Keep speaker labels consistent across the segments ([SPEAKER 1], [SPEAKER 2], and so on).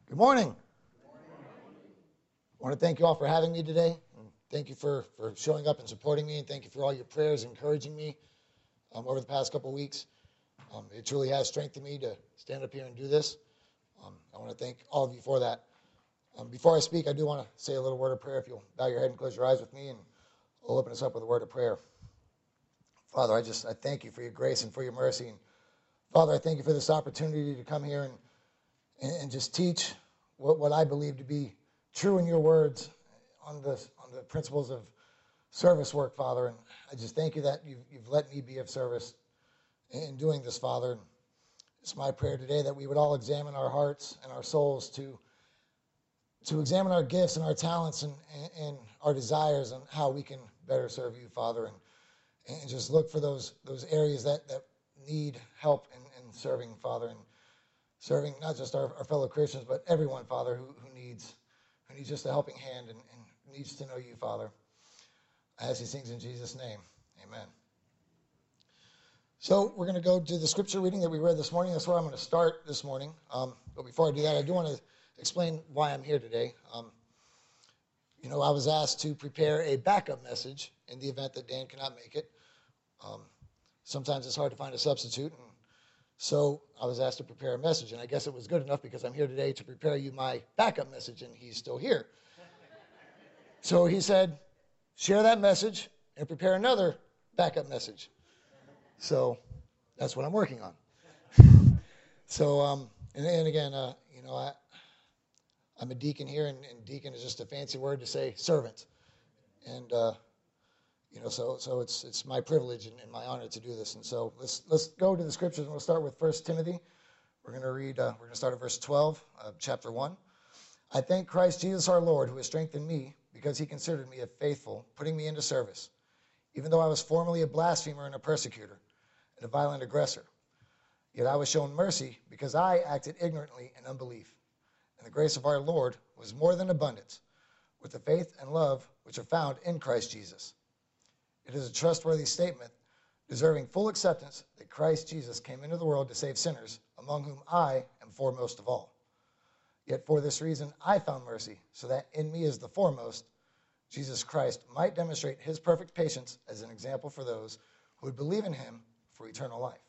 [SPEAKER 1] Good morning. I want to thank you all for having me today. And thank you for showing up and supporting me. And thank you for all your prayers encouraging me over the past couple of weeks. It truly has strengthened me to stand up here and do this. I want to thank all of you for that. Before I speak, I do want to say a little word of prayer. If you'll bow your head and close your eyes with me, and I'll open us up with a word of prayer. Father, I thank you for your grace and for your mercy. And Father, I thank you for this opportunity to come here and just teach what I believe to be true in your words on the principles of service work, Father. And I just thank you that you've let me be of service in doing this, Father. And it's my prayer today that we would all examine our hearts and our souls to examine our gifts and our talents and our desires and how we can better serve you, Father. And just look for those areas that need help in serving, Father, and serving not just our fellow Christians, but everyone, Father, who needs just a helping hand and needs to know you, Father. I ask these things in Jesus' name. Amen. So we're going to go to the scripture reading that we read this morning. That's where I'm going to start this morning. But before I do that, I do want to explain why I'm here today. I was asked to prepare a backup message in the event that Dan cannot make it. Sometimes it's hard to find a substitute, and so I was asked to prepare a message, and I guess it was good enough because I'm here today to prepare you my backup message, and he's still here. So he said, share that message and prepare another backup message. So that's what I'm working on. So, and again, I'm a deacon here, and deacon is just a fancy word to say servant. And, so it's my privilege and my honor to do this. And so let's go to the scriptures, and we'll start with 1 Timothy. We're going to read, we're going to start at verse 12 of chapter 1. I thank Christ Jesus our Lord, who has strengthened me, because he considered me a faithful, putting me into service, even though I was formerly a blasphemer and a persecutor and a violent aggressor. Yet I was shown mercy because I acted ignorantly in unbelief. And the grace of our Lord was more than abundant, with the faith and love which are found in Christ Jesus. It is a trustworthy statement, deserving full acceptance, that Christ Jesus came into the world to save sinners, among whom I am foremost of all. Yet for this reason I found mercy, so that in me as the foremost, Jesus Christ might demonstrate his perfect patience as an example for those who would believe in him for eternal life.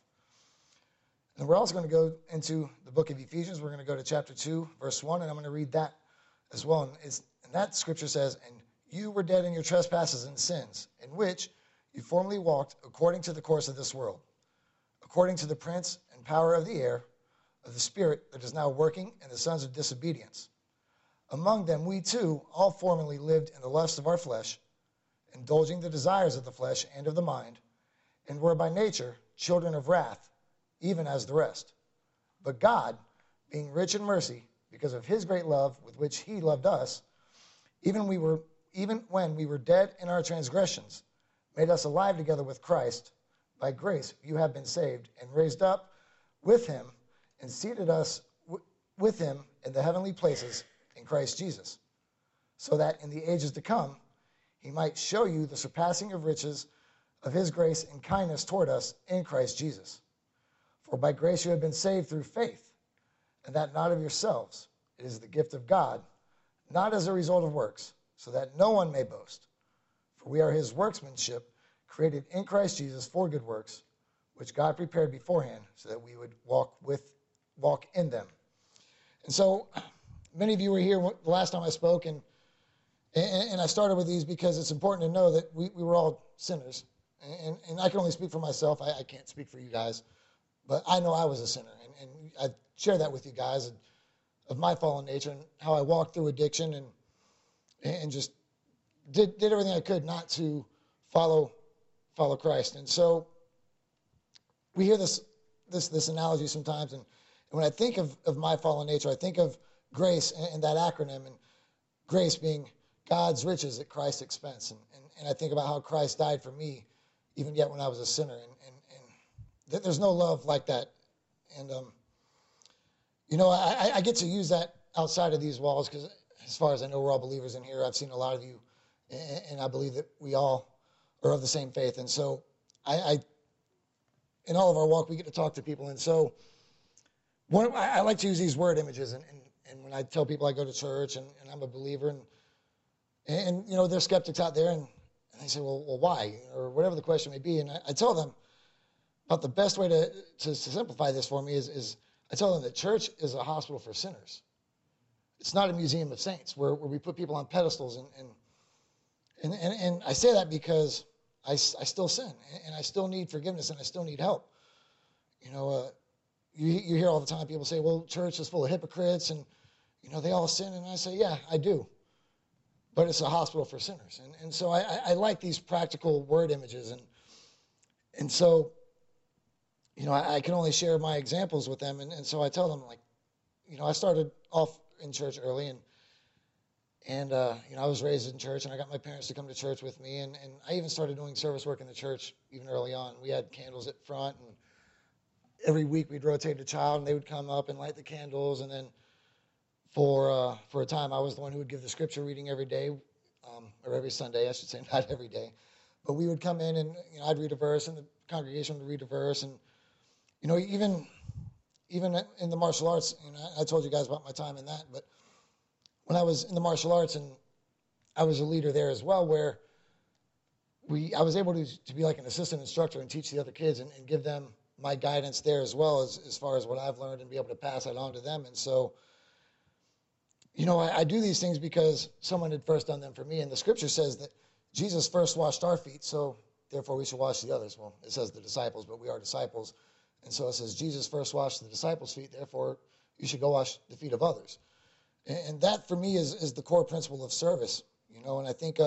[SPEAKER 1] And we're also going to go into the book of Ephesians. We're going to go to chapter 2, verse 1, and I'm going to read that as well. And that scripture says, and you were dead in your trespasses and sins, in which you formerly walked according to the course of this world, according to the prince and power of the air, of the spirit that is now working in the sons of disobedience. Among them we too all formerly lived in the lusts of our flesh, indulging the desires of the flesh and of the mind, and were by nature children of wrath, even as the rest. But God, being rich in mercy, because of his great love with which he loved us, even when we were dead in our transgressions, made us alive together with Christ. By grace you have been saved, and raised up with him, and seated us with him in the heavenly places in Christ Jesus, so that in the ages to come he might show you the surpassing of riches of his grace and kindness toward us in Christ Jesus. For by grace you have been saved through faith, and that not of yourselves. It is the gift of God, not as a result of works, so that no one may boast. For we are his workmanship, created in Christ Jesus for good works, which God prepared beforehand so that we would walk in them. And so many of you were here the last time I spoke, and I started with these because it's important to know that we were all sinners. And I can only speak for myself. I can't speak for you guys. But I know I was a sinner, and I share that with you guys of my fallen nature and how I walked through addiction and just did everything I could not to follow Christ. And so we hear this analogy sometimes, and when I think of my fallen nature, I think of grace and that acronym, and grace being God's riches at Christ's expense. And I think about how Christ died for me, even yet when I was a sinner, and there's no love like that. And, I get to use that outside of these walls because as far as I know, we're all believers in here. I've seen a lot of you, and I believe that we all are of the same faith. And so I in all of our walk, we get to talk to people. And so I like to use these word images, and and when I tell people I go to church and I'm a believer, and you know, there's skeptics out there, and they say, well, why? Or whatever the question may be. And I tell them about the best way to simplify this for me is I tell them that church is a hospital for sinners. It's not a museum of saints where we put people on pedestals. And I say that because I still sin, and I still need forgiveness, and I still need help. You know, you hear all the time people say, well, church is full of hypocrites, and, you know, they all sin. And I say, yeah, I do. But it's a hospital for sinners. And so I like these practical word images. And so, you know, I can only share my examples with them. And so I tell them, like, you know, I started off in church early, and you know, I was raised in church, and I got my parents to come to church with me. And I even started doing service work in the church even early on. We had candles at front, and every week we'd rotate a child, and they would come up and light the candles. And then for a time, I was the one who would give the scripture reading every day, or every Sunday, I should say, not every day. But we would come in, and, you know, I'd read a verse, and the congregation would read a verse. And, you know, even in the martial arts, you know, I told you guys about my time in that, but when I was in the martial arts, and I was a leader there as well, where I was able to be like an assistant instructor and teach the other kids and give them my guidance there as well as far as what I've learned and be able to pass that on to them. And so, you know, I do these things because someone had first done them for me. And the scripture says that Jesus first washed our feet, so therefore we should wash the others. Well, it says the disciples, but we are disciples. And so it says Jesus first washed the disciples' feet, therefore you should go wash the feet of others. And that for me is the core principle of service, you know. And I think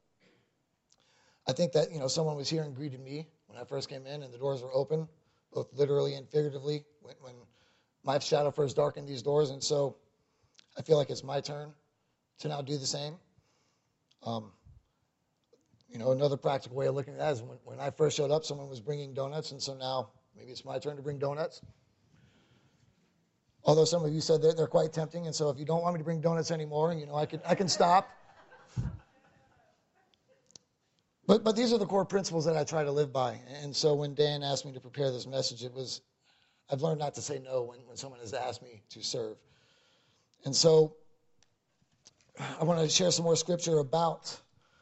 [SPEAKER 1] that, you know, someone was here and greeted me when I first came in, and the doors were open, both literally and figuratively, when my shadow first darkened these doors. And so I feel like it's my turn to now do the same. You know, another practical way of looking at that is when I first showed up, someone was bringing donuts, and so now maybe it's my turn to bring donuts. Although some of you said they're quite tempting, and so if you don't want me to bring donuts anymore, you know, I can stop. But these are the core principles that I try to live by. And so when Dan asked me to prepare this message, I've learned not to say no when someone has asked me to serve. And so I want to share some more scripture about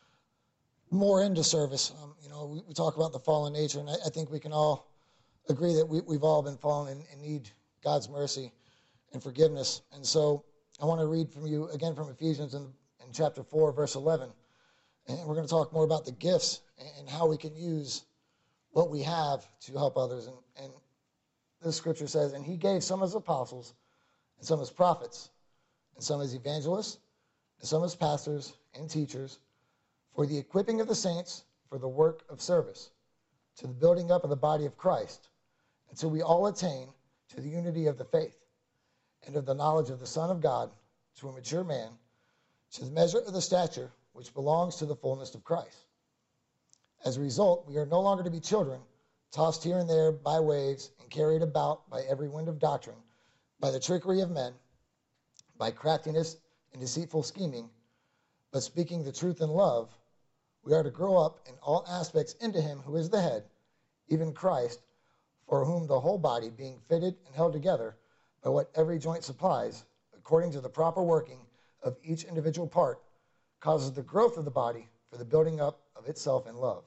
[SPEAKER 1] more into service. You know, we talk about the fallen nature, and I think we can all agree that we've all been fallen and need God's mercy and forgiveness. And so I want to read from you again from Ephesians in chapter 4, verse 11. And we're going to talk more about the gifts and how we can use what we have to help others. And this scripture says, and he gave some as apostles, and some as prophets, and some as evangelists, and some as pastors and teachers, for the equipping of the saints for the work of service, to the building up of the body of Christ, until we all attain to the unity of the faith and of the knowledge of the Son of God, to a mature man, to the measure of the stature which belongs to the fullness of Christ. As a result, we are no longer to be children, tossed here and there by waves and carried about by every wind of doctrine, by the trickery of men, by craftiness and deceitful scheming, but speaking the truth in love, we are to grow up in all aspects into him who is the head, even Christ, for whom the whole body, being fitted and held together by what every joint supplies, according to the proper working of each individual part, causes the growth of the body for the building up of itself in love.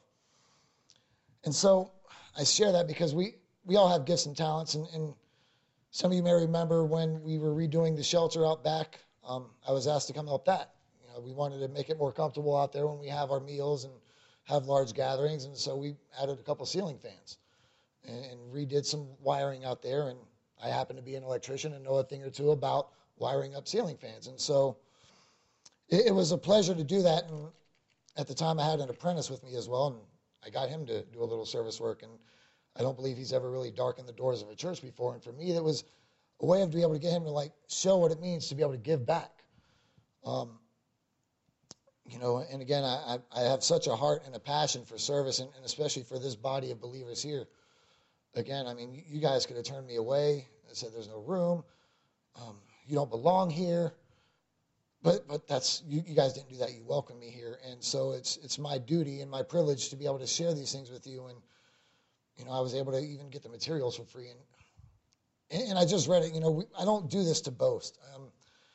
[SPEAKER 1] And so I share that because we all have gifts and talents, and some of you may remember when we were redoing the shelter out back, I was asked to come help that. You know, we wanted to make it more comfortable out there when we have our meals and have large gatherings, and so we added a couple ceiling fans and redid some wiring out there, and I happen to be an electrician and know a thing or two about wiring up ceiling fans. And so it was a pleasure to do that, and at the time I had an apprentice with me as well, and I got him to do a little service work, and I don't believe he's ever really darkened the doors of a church before, and for me that was a way of being able to get him to like show what it means to be able to give back. You know, and again, I have such a heart and a passion for service, and especially for this body of believers here. Again, I mean, you guys could have turned me away and said there's no room, you don't belong here, but that's you guys didn't do that. You welcomed me here, and so it's my duty and my privilege to be able to share these things with you. And you know, I was able to even get the materials for free, and I just read it. You know, I don't do this to boast.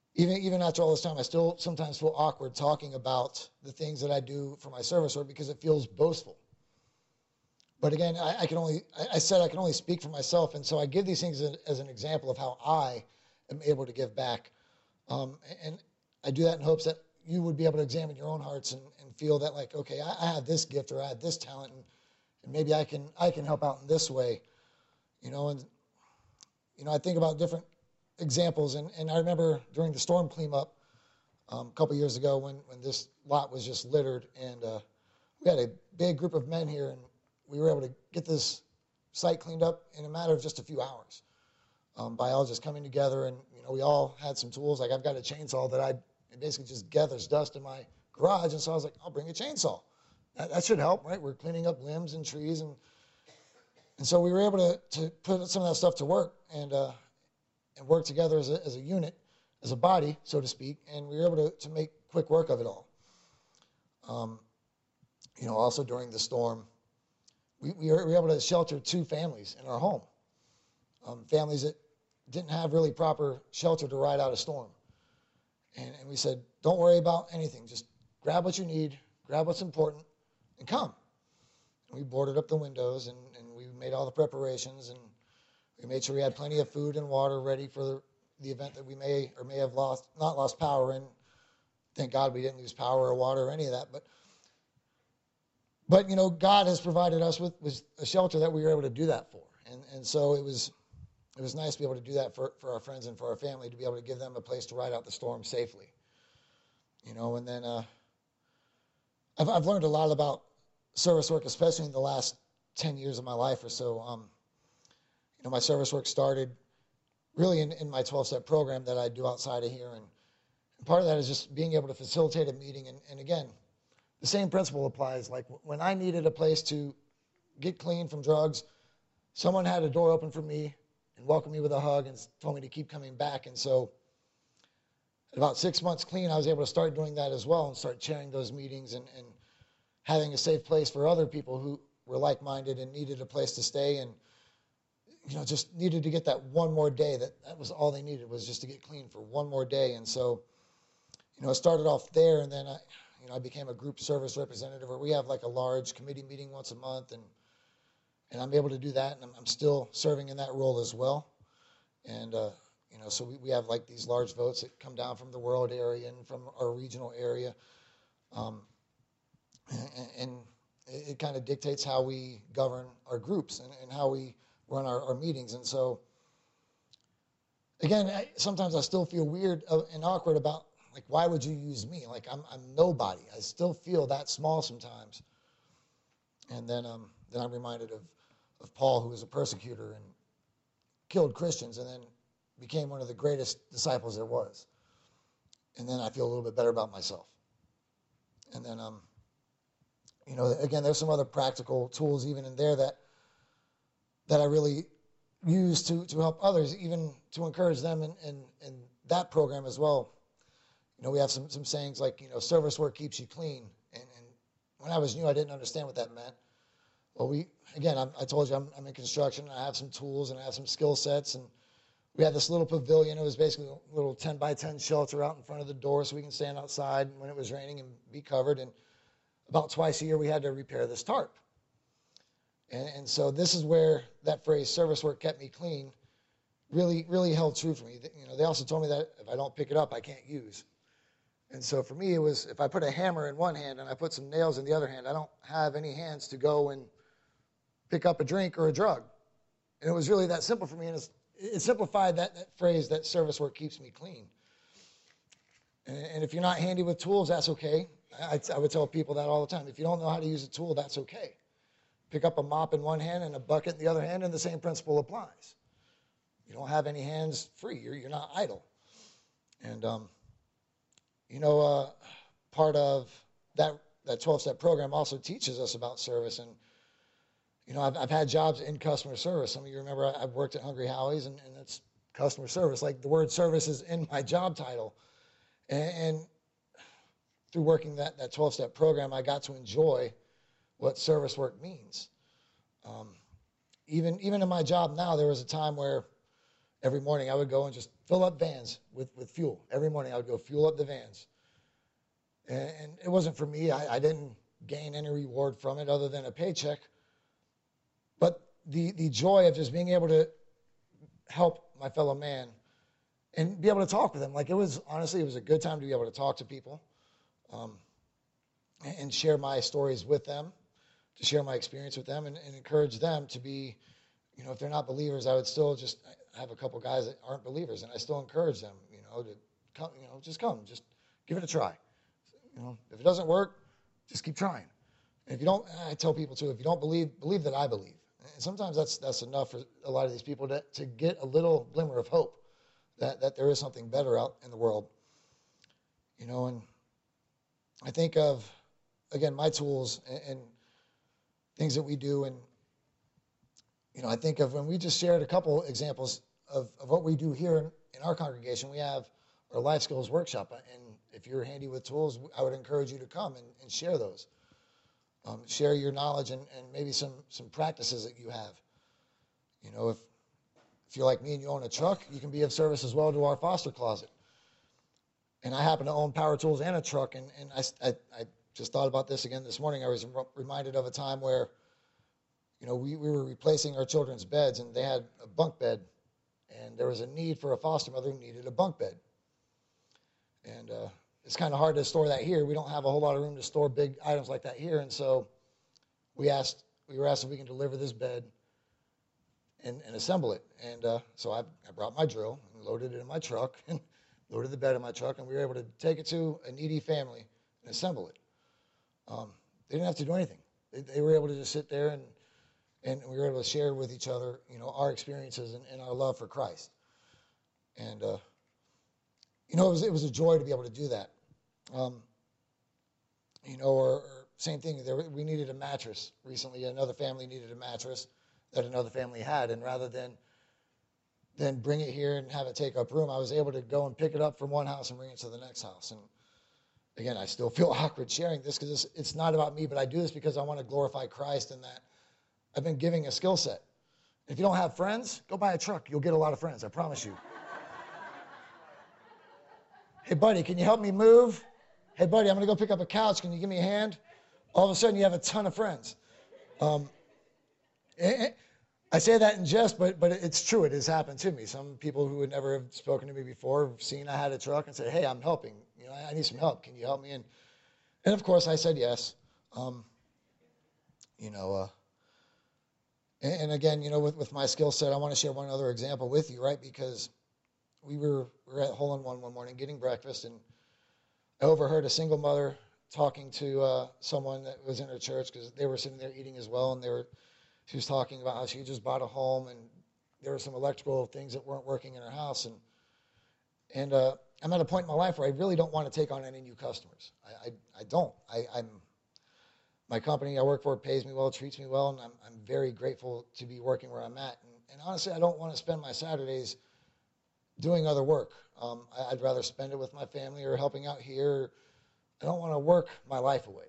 [SPEAKER 1] even after all this time, I still sometimes feel awkward talking about the things that I do for my service work because it feels boastful. But again, I said I can only speak for myself, and so I give these things as an example of how I am able to give back. And I do that in hopes that you would be able to examine your own hearts and feel that, like, okay, I have this gift or I have this talent, and maybe I can help out in this way, and I think about different examples, and I remember during the storm cleanup a couple years ago when this lot was just littered, and we had a big group of men here, and we were able to get this site cleaned up in a matter of just a few hours by all just coming together, and we all had some tools. Like, I've got a chainsaw that it basically just gathers dust in my garage, and so I was like, I'll bring a chainsaw. That should help, right? We're cleaning up limbs and trees, and so we were able to put some of that stuff to work and work together as a unit, as a body, so to speak, and we were able to make quick work of it all. Also during the storm, we were able to shelter 2 families in our home, families that didn't have really proper shelter to ride out a storm. And we said, don't worry about anything. Just grab what you need, grab what's important, and come. And we boarded up the windows, and we made all the preparations, and we made sure we had plenty of food and water ready for the event that we may or may have not lost power in. Thank God we didn't lose power or water or any of that. But God has provided us with a shelter that we were able to do that for. And so it was nice to be able to do that for our friends and for our family, to be able to give them a place to ride out the storm safely. And then I've learned a lot about service work, especially in the last 10 years of my life or so. My service work started really in my 12-step program that I do outside of here. And part of that is just being able to facilitate a meeting. And again, the same principle applies. Like, when I needed a place to get clean from drugs, someone had a door open for me and welcomed me with a hug and told me to keep coming back. And so at about 6 months clean, I was able to start doing that as well and start chairing those meetings and having a safe place for other people who were like-minded and needed a place to stay and just needed to get that one more day. That was all they needed, was just to get clean for one more day. And so, it started off there, and then I became a group service representative, where we have like a large committee meeting once a month, and I'm able to do that, and I'm still serving in that role as well. And so we have like these large votes that come down from the world area and from our regional area, and it kind of dictates how we govern our groups and how we run our meetings. And so, again, sometimes I still feel weird and awkward about, like, why would you use me? Like, I'm nobody. I still feel that small sometimes. And then I'm reminded of Paul, who was a persecutor and killed Christians, and then became one of the greatest disciples there was. And then I feel a little bit better about myself. And then, again, there's some other practical tools even in there that I really use to help others, even to encourage them in that program as well. We have some sayings like, service work keeps you clean. And when I was new, I didn't understand what that meant. Well, I told you I'm in construction, and I have some tools and I have some skill sets, and we had this little pavilion. It was basically a little 10 by 10 shelter out in front of the door so we can stand outside when it was raining and be covered. And about twice a year we had to repair this tarp. And so this is where that phrase, service work kept me clean, really, really held true for me. They also told me that if I don't pick it up, I can't use. And so for me, it was, if I put a hammer in one hand and I put some nails in the other hand, I don't have any hands to go and pick up a drink or a drug. And it was really that simple for me. And it simplified that phrase, that service work keeps me clean. And if you're not handy with tools, that's okay. I would tell people that all the time. If you don't know how to use a tool, that's okay. Pick up a mop in one hand and a bucket in the other hand, and the same principle applies. You don't have any hands free. You're not idle. And, part of that 12-step program also teaches us about service. And, I've had jobs in customer service. Some of you remember I've worked at Hungry Howie's, and that's customer service. Like, the word service is in my job title. And through working that 12-step program, I got to enjoy what service work means. Even in my job now, there was a time where, every morning I would go and just fill up vans with fuel. Every morning I would go fuel up the vans. And it wasn't for me. I didn't gain any reward from it other than a paycheck. But the joy of just being able to help my fellow man and be able to talk with them. Like, it was a good time to be able to talk to people and share my stories with them, to share my experience with them and encourage them to be, if they're not believers, I would still just have a couple guys that aren't believers, and I still encourage them, to come, just give it a try. If it doesn't work, just keep trying. And if you don't, I tell people too, if you don't believe that I believe. And sometimes that's enough for a lot of these people to get a little glimmer of hope that there is something better out in the world. And I think of, again, my tools and things that we do. And, I think of when we just shared a couple examples of what we do here in our congregation. We have our life skills workshop. And if you're handy with tools, I would encourage you to come and share those. Share your knowledge and maybe some practices that you have. If you're like me and you own a truck, you can be of service as well to our foster closet. And I happen to own power tools and a truck, and I just thought about this again this morning. I was reminded of a time where, we were replacing our children's beds, and they had a bunk bed, and there was a need for a foster mother who needed a bunk bed. And it's kind of hard to store that here. We don't have a whole lot of room to store big items like that here, and so we were asked if we can deliver this bed and assemble it. And so I brought my drill and loaded it in my truck and loaded the bed in my truck, and we were able to take it to a needy family and assemble it. They didn't have to do anything. They were able to just sit there and we were able to share with each other, our experiences and our love for Christ. And it was a joy to be able to do that. Or same thing. We needed a mattress recently. Another family needed a mattress that another family had, and rather than bring it here and have it take up room, I was able to go and pick it up from one house and bring it to the next house. And again, I still feel awkward sharing this because it's not about me, but I do this because I want to glorify Christ and that I've been giving a skill set. If you don't have friends, go buy a truck. You'll get a lot of friends, I promise you. Hey, buddy, can you help me move? Hey, buddy, I'm going to go pick up a couch. Can you give me a hand? All of a sudden, you have a ton of friends. I say that in jest, but it's true. It has happened to me. Some people who would never have spoken to me before have seen I had a truck and said, hey, I'm helping. I need some help. Can you help me? And of course, I said yes. And again, with my skill set, I want to share one other example with you, right? Because we were at Hole in One morning getting breakfast, and I overheard a single mother talking to someone that was in her church because they were sitting there eating as well, and she was talking about how she just bought a home, and there were some electrical things that weren't working in her house, and I'm at a point in my life where I really don't want to take on any new customers. I don't. My company I work for pays me well, treats me well, and I'm very grateful to be working where I'm at. And honestly, I don't want to spend my Saturdays doing other work. I'd rather spend it with my family or helping out here. I don't want to work my life away.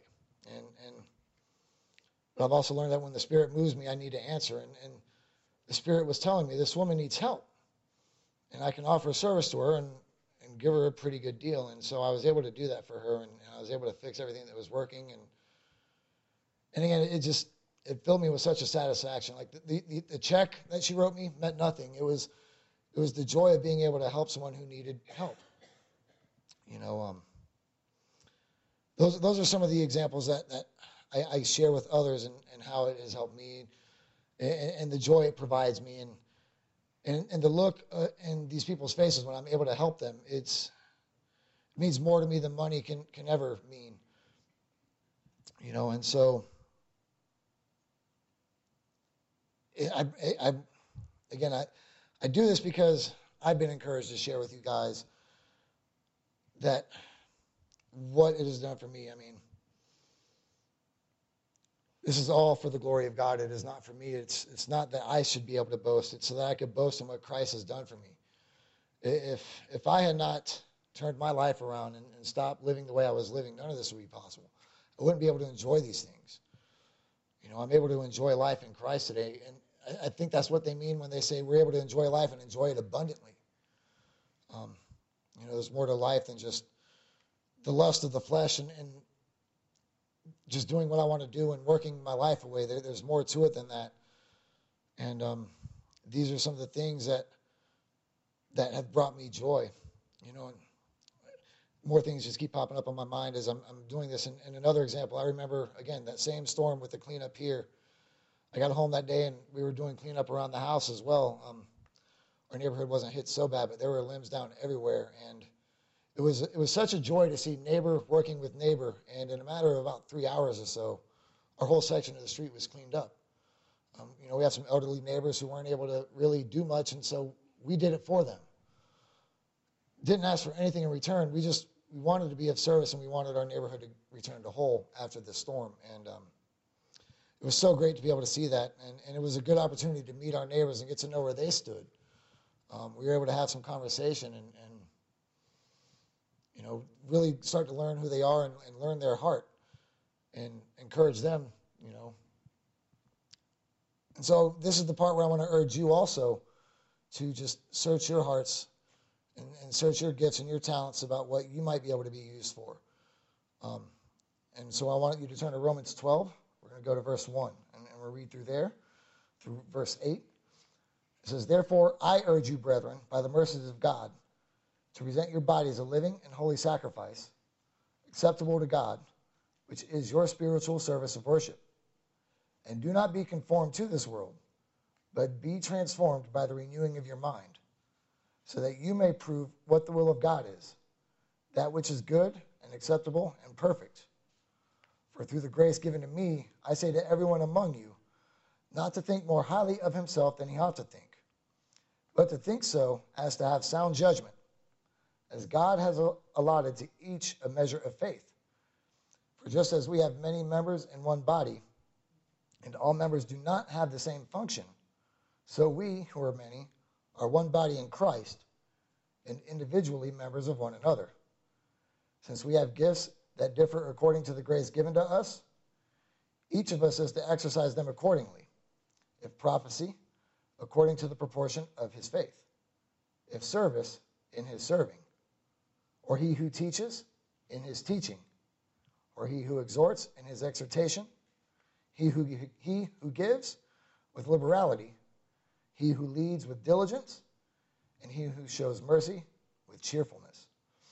[SPEAKER 1] But I've also learned that when the Spirit moves me, I need to answer. And the Spirit was telling me this woman needs help, and I can offer a service to her and give her a pretty good deal. And so I was able to do that for her, and I was able to fix everything that was working. And again, it filled me with such a satisfaction. Like the check that she wrote me meant nothing. It was the joy of being able to help someone who needed help. Those are some of the examples that I share with others and how it has helped me and the joy it provides me and the look in these people's faces when I'm able to help them. It means more to me than money can ever mean. And so I do this because I've been encouraged to share with you guys that what it has done for me. I mean, this is all for the glory of God. It is not for me. It's not that I should be able to boast. It's so that I could boast in what Christ has done for me. If I had not turned my life around and stopped living the way I was living, none of this would be possible. I wouldn't be able to enjoy these things. I'm able to enjoy life in Christ today, and I think that's what they mean when they say we're able to enjoy life and enjoy it abundantly. There's more to life than just the lust of the flesh and just doing what I want to do and working my life away. There's more to it than that. And these are some of the things that have brought me joy, and more things just keep popping up on my mind as I'm doing this. And another example, I remember, again, that same storm with the cleanup here. I got home that day, and we were doing cleanup around the house as well. Our neighborhood wasn't hit so bad, but there were limbs down everywhere. And it was such a joy to see neighbor working with neighbor. And in a matter of about 3 hours or so, our whole section of the street was cleaned up. We have some elderly neighbors who weren't able to really do much, and so we did it for them. Didn't ask for anything in return. We wanted to be of service, and we wanted our neighborhood to return to whole after this storm. And it was so great to be able to see that, and it was a good opportunity to meet our neighbors and get to know where they stood. We were able to have some conversation and really start to learn who they are and learn their heart and encourage them, And so this is the part where I want to urge you also to just search your hearts and search your gifts and your talents about what you might be able to be used for. And so I want you to turn to Romans 12. We're going to go to verse 1, and we'll read through there, through verse 8. It says, "Therefore I urge you, brethren, by the mercies of God, to present your bodies a living and holy sacrifice, acceptable to God, which is your spiritual service of worship. And do not be conformed to this world, but be transformed by the renewing of your mind, so that you may prove what the will of God is, that which is good and acceptable and perfect. For through the grace given to me, I say to everyone among you, not to think more highly of himself than he ought to think, but to think so as to have sound judgment, as God has allotted to each a measure of faith. For just as we have many members in one body, and all members do not have the same function, so we, who are many, are one body in Christ, and individually members of one another. Since we have gifts that differ according to the grace given to us, each of us is to exercise them accordingly. If prophecy, according to the proportion of his faith. If service, in his serving. Or he who teaches, in his teaching. Or he who exhorts, in his exhortation. He who gives, with liberality. He who leads, with diligence. And he who shows mercy, with cheerfulness."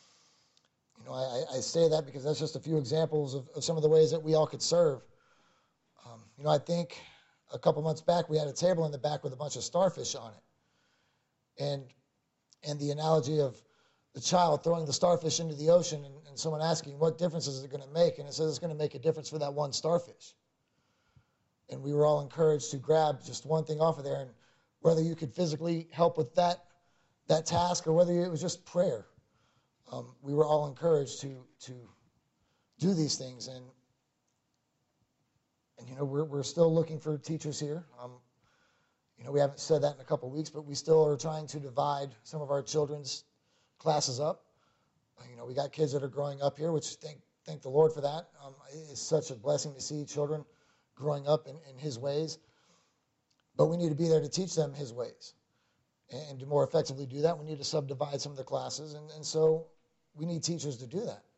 [SPEAKER 1] I say that because that's just a few examples of some of the ways that we all could serve. I think a couple months back we had a table in the back with a bunch of starfish on it. And the analogy of the child throwing the starfish into the ocean and someone asking, what difference is it going to make? And it says it's going to make a difference for that one starfish. And we were all encouraged to grab just one thing off of there, and whether you could physically help with that task or whether it was just prayer. We were all encouraged to do these things, and we're still looking for teachers here. We haven't said that in a couple of weeks, but we still are trying to divide some of our children's classes up. We got kids that are growing up here, which thank the Lord for that. It's such a blessing to see children growing up in his ways, but we need to be there to teach them his ways. And to more effectively do that, we need to subdivide some of the classes, and so we need teachers to do that.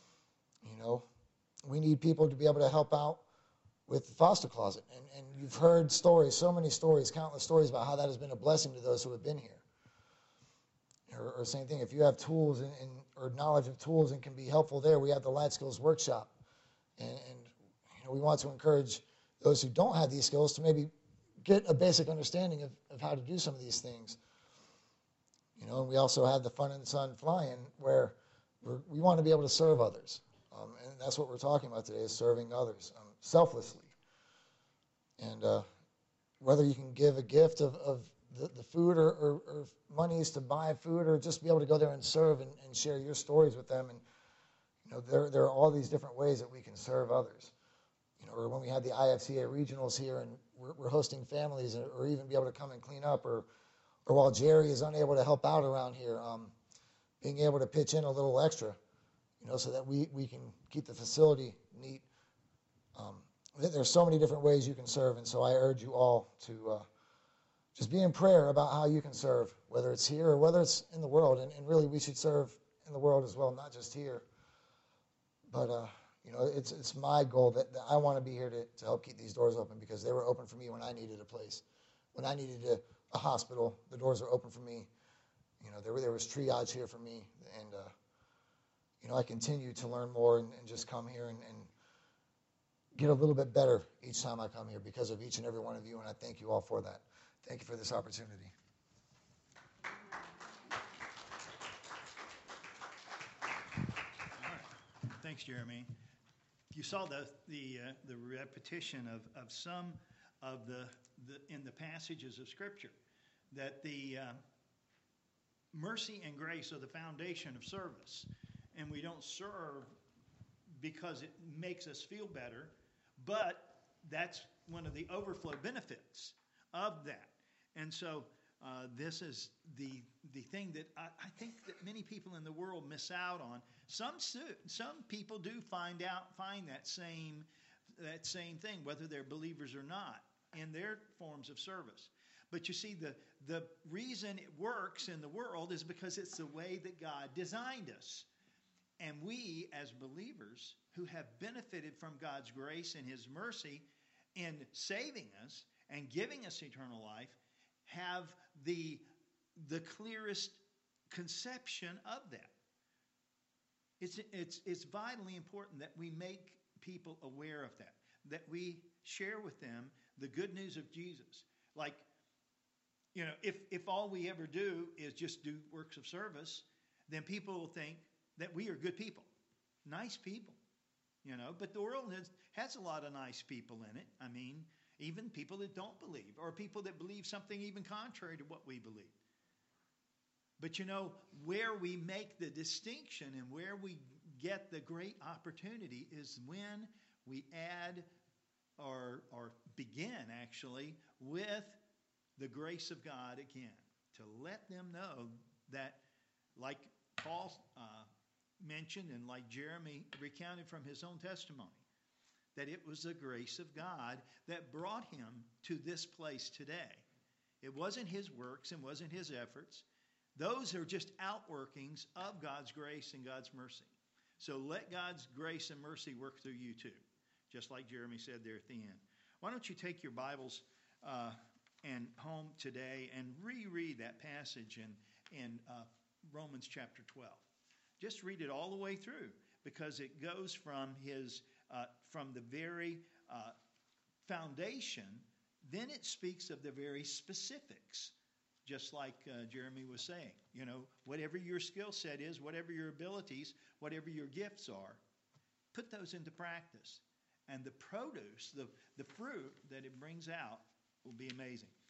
[SPEAKER 1] We need people to be able to help out with the foster closet. And you've heard stories, so many stories, countless stories about how that has been a blessing to those who have been here. Or same thing, if you have tools or knowledge of tools and can be helpful there, we have the Life Skills Workshop. And we want to encourage those who don't have these skills to maybe get a basic understanding of how to do some of these things. And we also have the Fun and Sun Fly-In, where we want to be able to serve others. And that's what we're talking about today, is serving others selflessly. And whether you can give a gift of the food or monies to buy food, or just be able to go there and serve and share your stories with them. And there are all these different ways that we can serve others. Or when we had the IFCA regionals here and we're hosting families, or even be able to come and clean up, or while Jerry is unable to help out around here, being able to pitch in a little extra, so that we can keep the facility neat. There's so many different ways you can serve, and so I urge you all to just be in prayer about how you can serve, whether it's here or whether it's in the world. And really, we should serve in the world as well, not just here. But, it's my goal that I want to be here to help keep these doors open, because they were open for me when I needed a place. When I needed a hospital, the doors were open for me. There was triage here for me. And, I continue to learn more and just come here and get a little bit better each time I come here because of each and every one of you, and I thank you all for that. Thank you for this opportunity.
[SPEAKER 2] All right. Thanks, Jeremy. You saw the repetition of some of the in the passages of Scripture, that the mercy and grace are the foundation of service, and we don't serve because it makes us feel better, but that's one of the overflow benefits of that. And so this is the thing that I think that many people in the world miss out on. Some people do find that same thing, whether they're believers or not, in their forms of service. But you see, the reason it works in the world is because it's the way that God designed us. And we, as believers who have benefited from God's grace and His mercy in saving us and giving us eternal life, have the clearest conception of that. It's vitally important that we make people aware of that we share with them the good news of Jesus. Like, if all we ever do is just do works of service, then people will think that we are good people, nice people, But the world has a lot of nice people in it. I mean, even people that don't believe, or people that believe something even contrary to what we believe. But where we make the distinction and where we get the great opportunity is when we add or begin actually with the grace of God again, to let them know that, like Paul mentioned and like Jeremy recounted from his own testimony, that it was the grace of God that brought him to this place today. It wasn't his works and wasn't his efforts. Those are just outworkings of God's grace and God's mercy. So let God's grace and mercy work through you too, just like Jeremy said there at the end. Why don't you take your Bibles and home today and reread that passage in Romans chapter 12. Just read it all the way through, because it goes from the very foundation, then it speaks of the very specifics, just like Jeremy was saying. Whatever your skill set is, whatever your abilities, whatever your gifts are, put those into practice. And the produce, the fruit that it brings out will be amazing.